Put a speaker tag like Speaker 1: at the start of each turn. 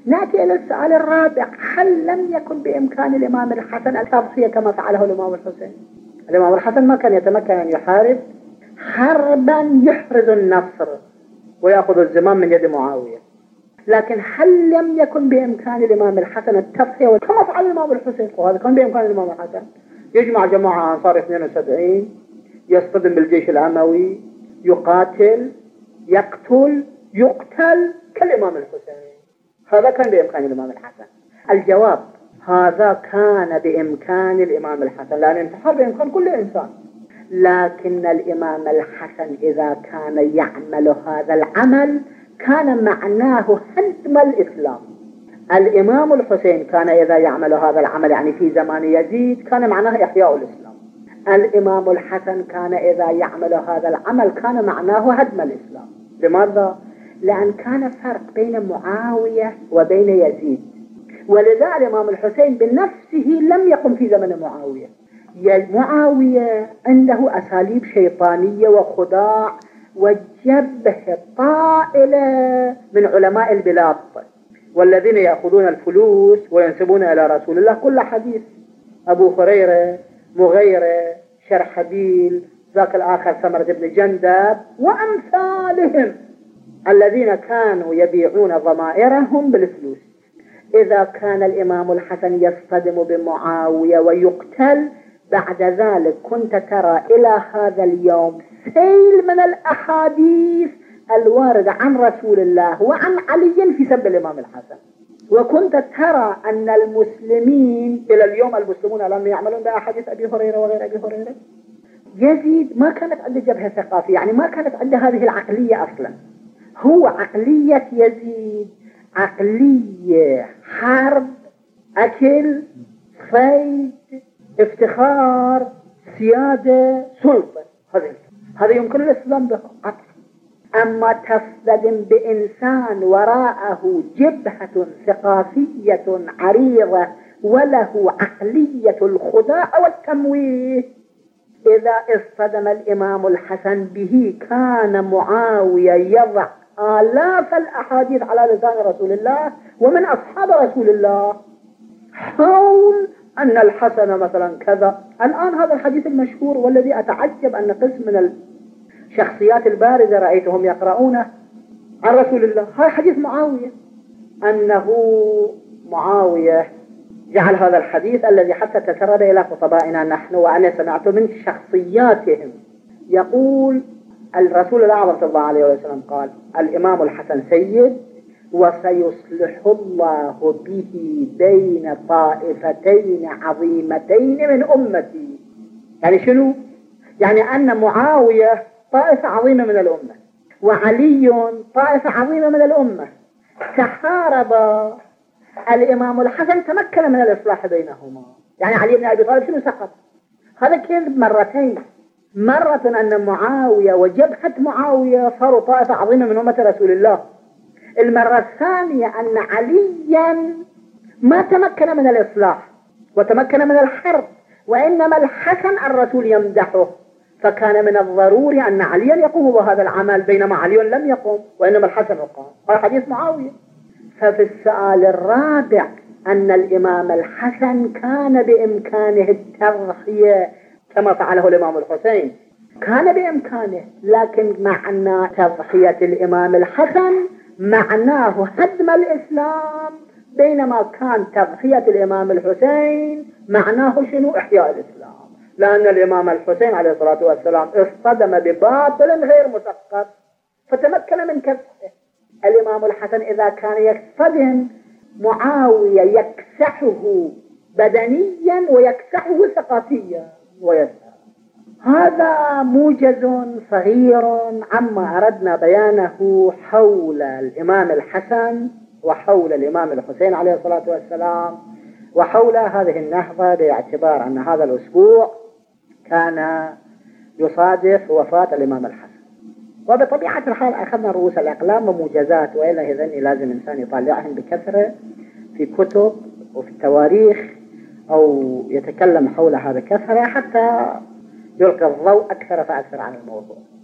Speaker 1: نأتي إلى السؤال الرابع: هل لم يكن بإمكان الإمام الحسن التضحية كما فعله الإمام الحسين؟ الإمام الحسن ما كان يتمكن أن يحارب حربا يحرز النصر ويأخذ الزمام من يد معاوية، لكن هل لم يكن بإمكان الإمام الحسن التضحية كما فعل الإمام الحسين؟ وهذا كان بإمكان الإمام الحسن. يجمع جماعة أنصار 72، يصطدم بالجيش الأموي، يقاتل، يقتل، يقتل كالإمام الحسين. هذا كان بإمكان الإمام الحسن. الجواب: هذا كان بإمكان الإمام الحسن، لأن الانتحار بإمكان كل إنسان، لكن الإمام الحسن إذا كان يعمل هذا العمل كان معناه هدم الإسلام. الإمام الحسين كان إذا يعمل هذا العمل يعني في زمان يزيد كان معناه إحياء الإسلام. الإمام الحسن كان إذا يعمل هذا العمل كان معناه هدم الإسلام. لماذا؟ لأن كان فرق بين معاوية وبين يزيد، ولذا الإمام الحسين بنفسه لم يقم في زمن معاوية. معاوية عنده أساليب شيطانية وخداع وجبه طائلة من علماء البلاد والذين يأخذون الفلوس وينسبون إلى رسول الله كل حديث: أبو هريرة، مغيرة، شرحبيل، ذاك الآخر سمرة بن جندب وأمثالهم الذين كانوا يبيعون ضمائرهم بالفلوس. إذا كان الإمام الحسن يصطدم بمعاوية ويقتل، بعد ذلك كنت ترى إلى هذا اليوم سيل من الأحاديث الواردة عن رسول الله وعن علي في سب الإمام الحسن، وكنت ترى أن المسلمين إلى اليوم المسلمون لم يعملون بأحاديث أبي هريرة وغير أبي هريرة. يزيد ما كانت عنده جبهة ثقافية، يعني ما كانت عنده هذه العقلية أصلا. هو عقلية يزيد عقلية حرب، أكل، صيد، افتخار، سيادة، سلطة. هذا يمكن الإسلام به قطع. أما تصطدم بإنسان وراءه جبهة ثقافية عريضة وله عقلية الخداع والتمويه، إذا اصطدم الإمام الحسن به كان معاوية يضع آلاف الأحاديث على لسان رسول الله ومن أصحاب رسول الله حول أن الحسن مثلا كذا. الآن هذا الحديث المشهور والذي أتعجب أن قسم من الشخصيات البارزة رأيتهم يقرؤونه عن رسول الله، هذا حديث معاوية، أنه معاوية جعل هذا الحديث الذي حتى تسرب إلى خطبائنا نحن وأنا سمعت من شخصياتهم يقول: الرسول الأعظم صلى الله عليه وسلم قال: الإمام الحسن سيد وسيصلح الله به بين طائفتين عظيمتين من أمتي. يعني شنو؟ يعني أن معاوية طائفة عظيمة من الأمة وعلي طائفة عظيمة من الأمة، تحارب الإمام الحسن تمكن من الإصلاح بينهما. يعني علي بن أبي طالب شنو سقط؟ هذا كذب مرتين: مرة أن معاوية وجبهة معاوية صاروا طائفة عظيمة من أمة رسول الله، المرة الثانية أن عليا ما تمكن من الإصلاح وتمكن من الحرب، وإنما الحسن الرسول يمدحه، فكان من الضروري أن عليا يقوم بهذا العمل بينما علي لم يقوم وإنما الحسن قام. هذا حديث معاوية. ففي السؤال الرابع أن الإمام الحسن كان بإمكانه التضحية كما فعله الإمام الحسين، كان بإمكانه، لكن معنى تضحية الإمام الحسن معناه هدم الإسلام، بينما كان تضحية الإمام الحسين معناه شنو؟ إحياء الإسلام. لأن الإمام الحسين عليه الصلاة والسلام اصطدم بباطل غير مثقف فتمكن من كسحه. الإمام الحسن إذا كان يصطدم معاوية يكسحه بدنيا ويكسحه ثقافيا ويسأل. هذا موجز صغير عما أردنا بيانه حول الإمام الحسن وحول الإمام الحسين عليه الصلاة والسلام وحول هذه النهضة، باعتبار أن هذا الأسبوع كان يصادف وفاة الإمام الحسن. وبطبيعة الحال أخذنا رؤوس الأقلام وموجزات، وإلا إذن لازم إنسان يطالعهم بكثرة في كتب وفي التواريخ أو يتكلم حولها بكثرة حتى يلقي الضوء أكثر فأكثر عن الموضوع.